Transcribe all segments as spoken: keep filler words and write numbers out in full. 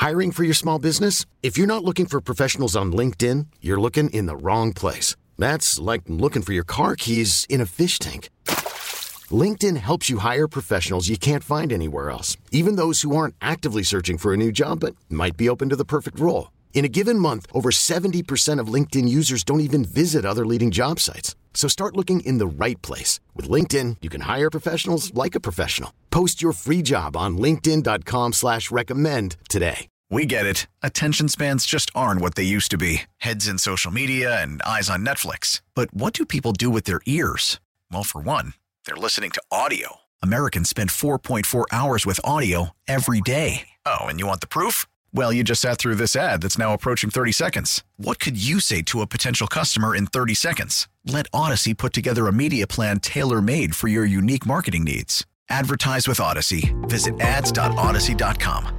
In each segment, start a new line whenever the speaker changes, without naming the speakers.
Hiring for your small business? If you're not looking for professionals on LinkedIn, you're looking in the wrong place. That's like looking for your car keys in a fish tank. LinkedIn helps you hire professionals you can't find anywhere else, even those who aren't actively searching for a new job but might be open to the perfect role. In a given month, over seventy percent of LinkedIn users don't even visit other leading job sites. So start looking in the right place. With LinkedIn, you can hire professionals like a professional. Post your free job on linkedin.com slash recommend today.
We get it. Attention spans just aren't what they used to be. Heads in social media and eyes on Netflix. But what do people do with their ears? Well, for one, they're listening to audio. Americans spend four point four hours with audio every day. Oh, and you want the proof? Well, you just sat through this ad that's now approaching thirty seconds. What could you say to a potential customer in thirty seconds? Let Odyssey put together a media plan tailor-made for your unique marketing needs. Advertise with Odyssey. Visit ads dot odyssey dot com.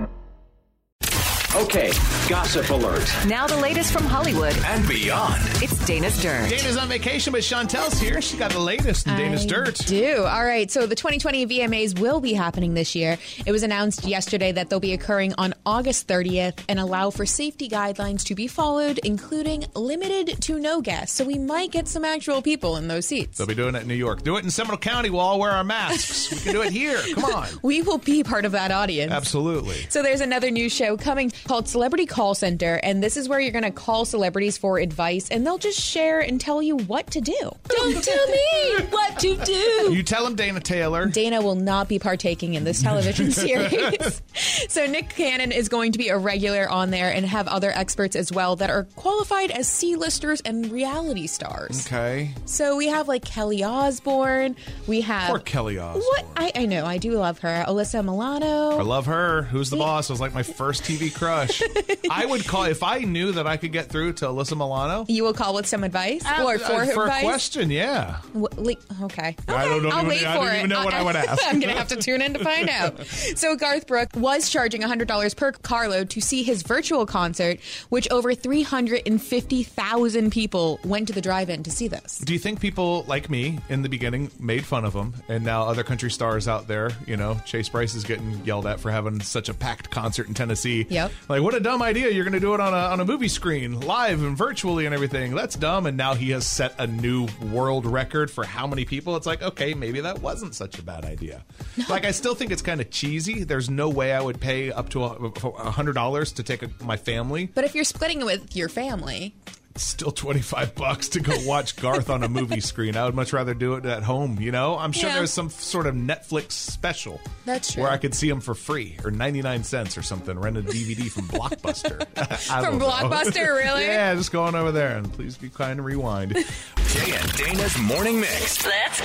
Okay, gossip alert.
Now the latest from Hollywood
And beyond.
It's Dana's Dirt.
Dana's on vacation, but Chantel's here. She got the latest in Dana's
I
Dirt.
do. All right. So the twenty twenty V M As will be happening this year. It was announced yesterday that they'll be occurring on August thirtieth and allow for safety guidelines to be followed, including limited to no guests. So we might get some actual people in those seats.
They'll be doing it in New York. Do it in Seminole County. We'll all wear our masks. We can do it here. Come on.
We will be part of that audience.
Absolutely.
So there's another new show coming called Celebrity Call Center, and this is where you're going to call celebrities for advice, and they'll just share and tell you what to do. Don't tell me what to do.
You tell them, Dana Taylor.
Dana will not be partaking in this television series. So Nick Cannon is going to be a regular on there and have other experts as well that are qualified as C-listers and reality stars.
Okay.
So we have like Kelly Osbourne. We have...
Poor Kelly Osbourne.
What? I, I know. I do love her. Alyssa Milano.
I love her. Who's the boss? It was like my first T V crush. I would call, if I knew that I could get through to Alyssa Milano.
You will call with some advice? or for
uh, For
advice?
a question, yeah.
What, like, okay. okay.
I don't know.
I'll
even,
wait
I
for
don't
it.
even know what I, I would ask.
I'm going to have to tune in to find out. So Garth Brooks was charging one hundred dollars per carload to see his virtual concert, which over three hundred fifty thousand people went to the drive-in to see this.
Do you think people like me in the beginning made fun of him, and now other country stars out there, you know, Chase Bryce is getting yelled at for having such a packed concert in Tennessee.
Yep.
Like, what a dumb idea. You're going to do it on a, on a movie screen, live and virtually and everything. That's dumb. And now he has set a new world record for how many people. It's like, okay, maybe that wasn't such a bad idea. No. Like, I still think it's kind of cheesy. There's no way I would pay up to one hundred dollars to take a, my family.
But if you're splitting it with your family...
Still twenty-five bucks to go watch Garth on a movie screen. I would much rather do it at home, you know? I'm sure
Yeah.
there's some sort of Netflix special.
That's true.
Where I could see them for free or ninety-nine cents or something. Rent a D V D from Blockbuster. I
From
don't know.
Blockbuster, really?
Yeah, just go on over there and please be kind and rewind.
Jay and Dana's Morning Mix.
Let's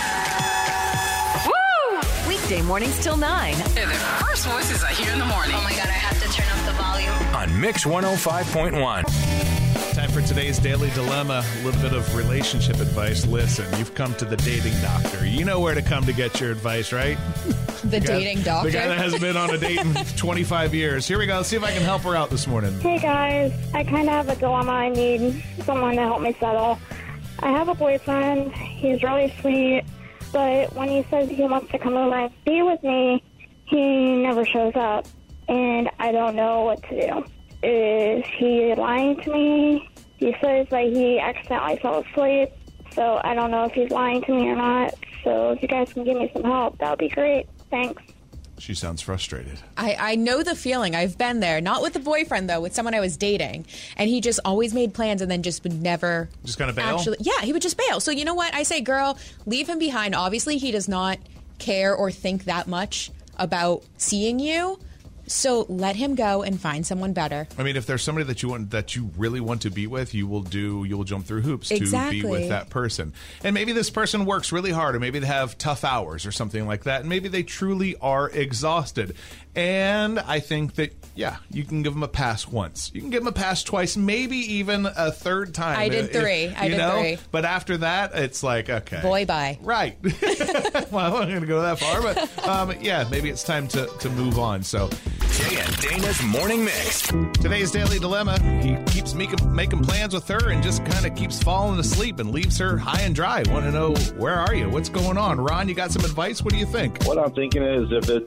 go. Woo! Weekday mornings till nine.
They're the first voices I hear in the morning.
Oh my God, I have to turn up the volume.
On Mix one oh five point one.
Time for today's Daily Dilemma. A little bit of relationship advice. Listen, you've come to the dating doctor. You know where to come to get your advice, right?
The, the dating
guy,
doctor?
The guy that has been on a date in twenty-five years. Here we go. Let's see if I can help her out this morning.
Hey guys, I kind of have a dilemma. I need someone to help me settle. I have a boyfriend. He's really sweet, but when he says he wants to come over and be with me, he never shows up, and I don't know what to do. Is he lying to me? He says that he accidentally fell asleep, so I don't know if he's lying to me or not. So if you guys can give me some help, that would be great. Thanks.
She sounds frustrated.
I, I know the feeling. I've been there. Not with the boyfriend, though, with someone I was dating. And he just always made plans and then just would never...
Just kind of bail?
Actually, yeah, he would just bail. So you know what? I say, girl, leave him behind. Obviously, he does not care or think that much about seeing you. So let him go and find someone better.
I mean, if there's somebody that you want, that you really want to be with, you will do, you will jump through hoops
exactly.
to be with that person. And maybe this person works really hard, or maybe they have tough hours or something like that, and maybe they truly are exhausted. And I think that, yeah, you can give them a pass once. You can give them a pass twice, maybe even a third time.
I did
if,
three.
You
I did
know?
three.
But after that, it's like, okay.
Boy, bye.
Right. Well, I'm not going to go that far, but um, yeah, maybe it's time to, to move on. So,
Jay and Dana's Morning Mix.
Today's Daily Dilemma, he keeps making, making plans with her and just kind of keeps falling asleep and leaves her high and dry. Want to know, where are you? What's going on? Ron, you got some advice? What do you think?
What I'm thinking is if it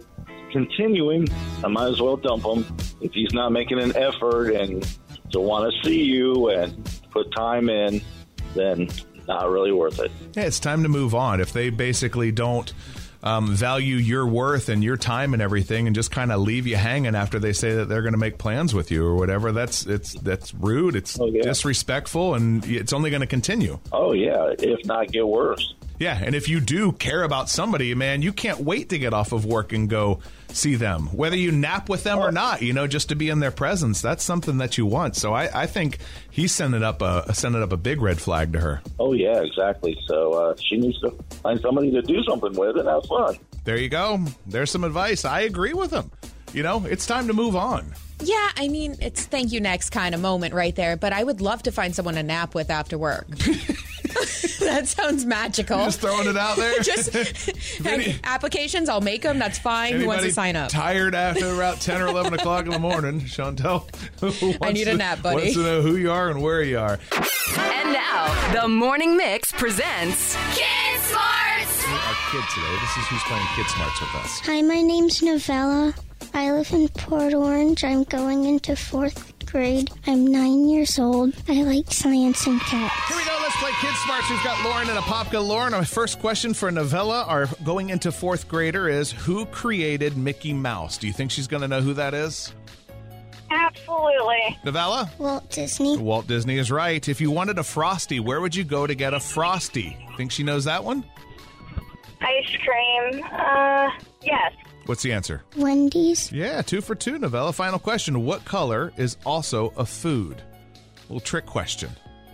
continuing, I might as well dump him. If he's not making an effort and to want to see you and put time in, then not really worth it.
Yeah, it's time to move on. If they basically don't um, value your worth and your time and everything, and just kind of leave you hanging after they say that they're going to make plans with you or whatever, that's it's that's rude. It's
oh, yeah.
disrespectful, and it's only going to continue.
Oh yeah, if not get worse.
Yeah, and if you do care about somebody, man, you can't wait to get off of work and go see them. Whether you nap with them or not, you know, just to be in their presence, that's something that you want. So I, I think he's sending up a sending up a big red flag to her.
Oh, yeah, exactly. So uh, she needs to find somebody to do something with and have fun.
There you go. There's some advice. I agree with him. You know, it's time to move on.
Yeah, I mean, it's thank you next kind of moment right there, but I would love to find someone to nap with after work. That sounds magical.
You're just throwing it out there.
Just any, applications, I'll make them. That's fine. Who wants to sign up?
Tired after about ten or eleven o'clock in the morning, Chantel.
I need a nap, buddy.
Wants to know who you are and where you are.
And now, the Morning Mix presents
Kid Smarts!
Our kid today. This is who's playing Kid Smarts with us.
Hi, my name's Novella. I live in Port Orange. I'm going into fourth grade. I'm nine years old. I like science and cats.
Here we go. Let's play Kid Smarts. We've got Lauren and Apopka. Lauren, our first question for Novella, our going into fourth grader, is who created Mickey Mouse? Do you think she's going to know who that is?
Absolutely.
Novella?
Walt Disney.
Walt Disney is right. If you wanted a Frosty, where would you go to get a Frosty? Think she knows that one?
Ice cream. Uh, yes.
What's the answer?
Wendy's.
Yeah, two for two, Novella. Final question. What color is also a food? Little trick question.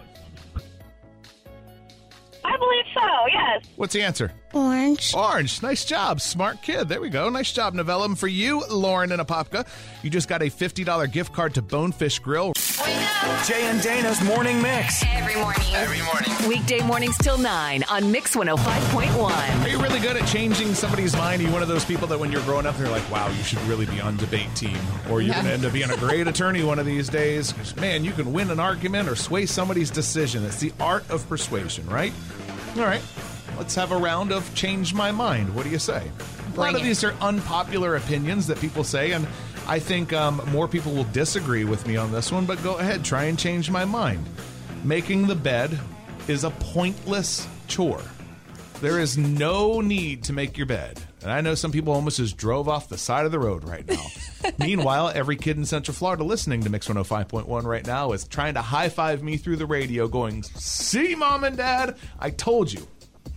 I believe so, yes.
What's the answer?
Orange.
Orange. Nice job. Smart kid. There we go. Nice job, Novella. And for you, Lauren and Apopka, you just got a fifty dollars gift card to Bonefish Grill.
Jay and Dana's Morning Mix.
Every morning.
Every morning.
weekday mornings till nine on Mix one oh five point one.
Are you really good at changing somebody's mind? Are you one of those people that when you're growing up, they're like, wow, you should really be on debate team, or you're
Yeah.
going to end up being a great attorney one of these days? 'Cause, man, you can win an argument or sway somebody's decision. It's the art of persuasion, right? All right, let's have a round of change my mind. What do you say? A lot
Bring
of
it.
these are unpopular opinions that people say, and I think um, more people will disagree with me on this one, but go ahead, try and change my mind. Making the bed is a pointless chore. There is no need to make your bed. And I know some people almost just drove off the side of the road right now. Meanwhile, every kid in Central Florida listening to Mix one oh five point one right now is trying to high-five me through the radio going, see, Mom and Dad, I told you.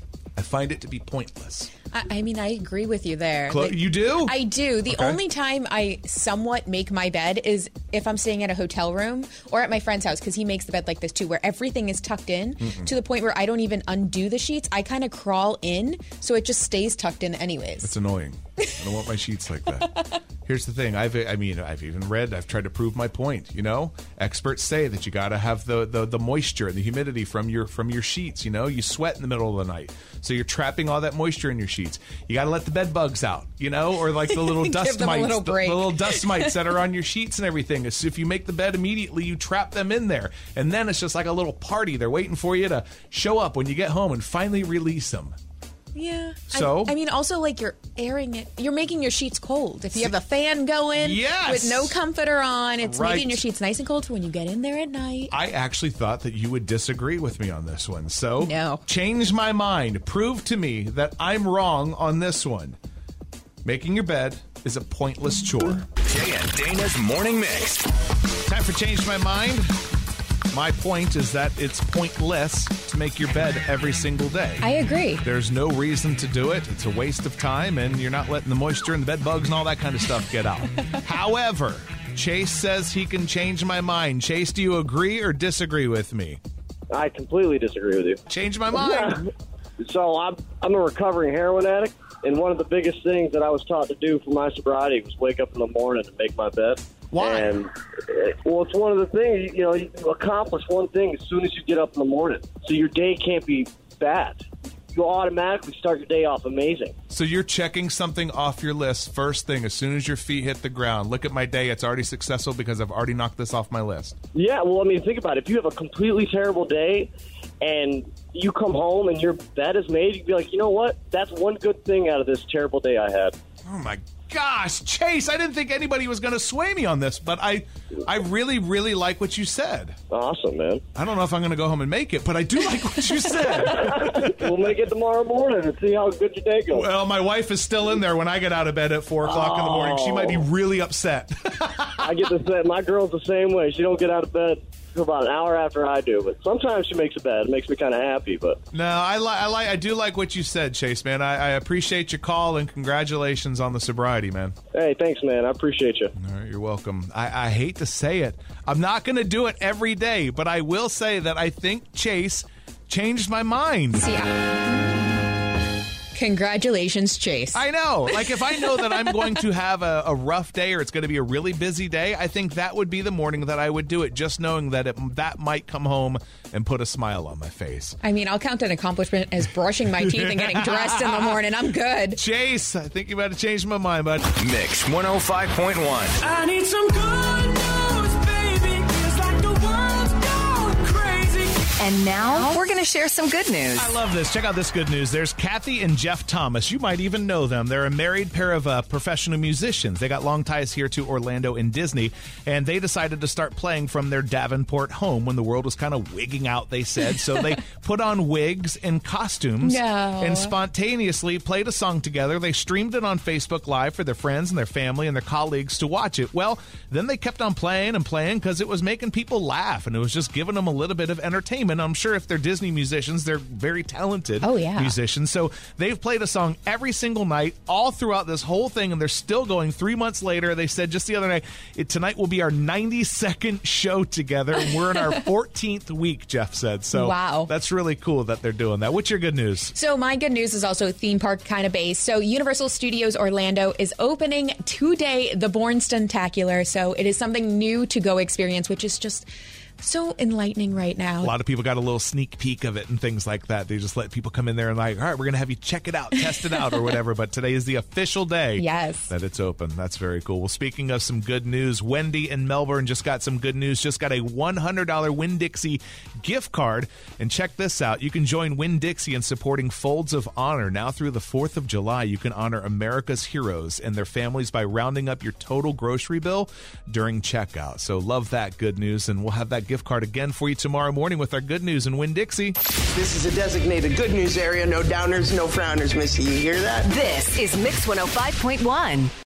I find it to be pointless.
I, I mean, I agree with you there.
Clo-
Like,
you do?
I do. The
Okay.
only time I somewhat make my bed is if I'm staying at a hotel room or at my friend's house, because he makes the bed like this too, where everything is tucked in
Mm-mm.
to the point where I don't even undo the sheets. I kind of crawl in, so it just stays tucked in anyways.
It's annoying. I don't want my sheets like that. Here's the thing. I've, I mean, I've even read, I've tried to prove my point, you know? Experts say that you got to have the, the, the moisture and the humidity from your from your sheets, you know? You sweat in the middle of the night. So you're trapping all that moisture in your sheets. You got to let the bed bugs out, you know? Or like the little
Give
dust
them a
mites,
little
the,
break.
the little dust mites that are on your sheets and everything. So if you make the bed immediately, you trap them in there. And then it's just like a little party. They're waiting for you to show up when you get home and finally release them.
Yeah.
So?
I, I mean, also, like, you're airing it. You're making your sheets cold. If you have a fan going
Yes!
with no comforter on, it's
Right.
making your sheets nice and cold for when you get in there at night.
I actually thought that you would disagree with me on this one. So,
No.
change my mind. Prove to me that I'm wrong on this one. Making your bed is a pointless chore.
Jay and Dana's Morning Mix.
Time for change my mind. My point is that it's pointless to make your bed every single day.
I agree.
There's no reason to do it. It's a waste of time, and you're not letting the moisture and the bed bugs and all that kind of stuff get out. However, Chase says he can change my mind. Chase, do you agree or disagree with me?
I completely disagree with you.
Change my mind.
So I'm I'm a recovering heroin addict, and one of the biggest things that I was taught to do for my sobriety was wake up in the morning and make my bed.
Why?
And uh, well, it's one of the things, you know, you accomplish one thing as soon as you get up in the morning, so your day can't be bad. You automatically start your day off amazing.
So you're checking something off your list first thing as soon as your feet hit the ground. Look at my day. It's already successful because I've already knocked this off my list.
Yeah, well, I mean, think about it. If you have a completely terrible day and you come home and your bed is made, you'd be like, you know what? That's one good thing out of this terrible day I had.
Oh, my gosh, Chase, I didn't think anybody was going to sway me on this, but I I really, really like what you said.
Awesome, man.
I don't know if I'm going to go home and make it, but I do like what you said.
We'll make it tomorrow morning and see how good your day goes.
Well, my wife is still in there when I get out of bed at four o'clock oh. in the morning. She might be really upset.
I get the same. My girl's the same way. She don't get out of bed for about an hour after I do, but sometimes she makes a bed. It makes me kind of happy. But
no, I like, I like, I do like what you said, Chase, man. I, I appreciate your call and congratulations on the sobriety, man.
Hey, thanks, man. I appreciate you.
All right, you're welcome. I, I hate to say it, I'm not going to do it every day, but I will say that I think Chase changed my mind.
Yeah. Congratulations, Chase.
I know. Like, if I know that I'm going to have a, a rough day or it's going to be a really busy day, I think that would be the morning that I would do it, just knowing that it, that might come home and put a smile on my face.
I mean, I'll count an accomplishment as brushing my teeth and getting dressed in the morning. I'm good.
Chase, I think you better change my mind, bud.
Mix one oh five point one.
I need some good news, baby. It's like the world's gone crazy.
And now we're going to share some good news.
I love this. Check out this good news. There's Kathy and Jeff Thomas. You might even know them. They're a married pair of uh, professional musicians. They got long ties here to Orlando and Disney, and they decided to start playing from their Davenport home when the world was kind of wigging out, they said. So they put on wigs and costumes
no.
and spontaneously played a song together. They streamed it on Facebook Live for their friends and their family and their colleagues to watch it. Well, then they kept on playing and playing because it was making people laugh, and it was just giving them a little bit of entertainment. I'm sure if they're Disney musicians, they're very talented
oh, yeah.
musicians. So they've played a song every single night, all throughout this whole thing, and they're still going. Three months later, they said just the other night, it, tonight will be our ninety-second show together, and we're in our fourteenth week, Jeff said. So
wow.
That's really cool that they're doing that. What's your good news?
So my good news is also theme park kind of based. So Universal Studios Orlando is opening today the Born-Stuntacular. So it is something new to go experience, which is just so enlightening right now.
A lot of people got a little sneak peek of it and things like that. They just let people come in there and like, all right, we're going to have you check it out, test it out or whatever. But today is the official day
yes.
that it's open. That's very cool. Well, speaking of some good news, Wendy in Melbourne just got some good news. Just got a one hundred dollars Winn-Dixie gift card. And check this out. You can join Winn-Dixie in supporting Folds of Honor. Now through the fourth of July, you can honor America's heroes and their families by rounding up your total grocery bill during checkout. So love that good news. And we'll have that gift card again for you tomorrow morning with our good news in Winn-Dixie.
This is a designated good news area. No downers, no frowners, Missy. You hear that?
This is Mix one oh five point one.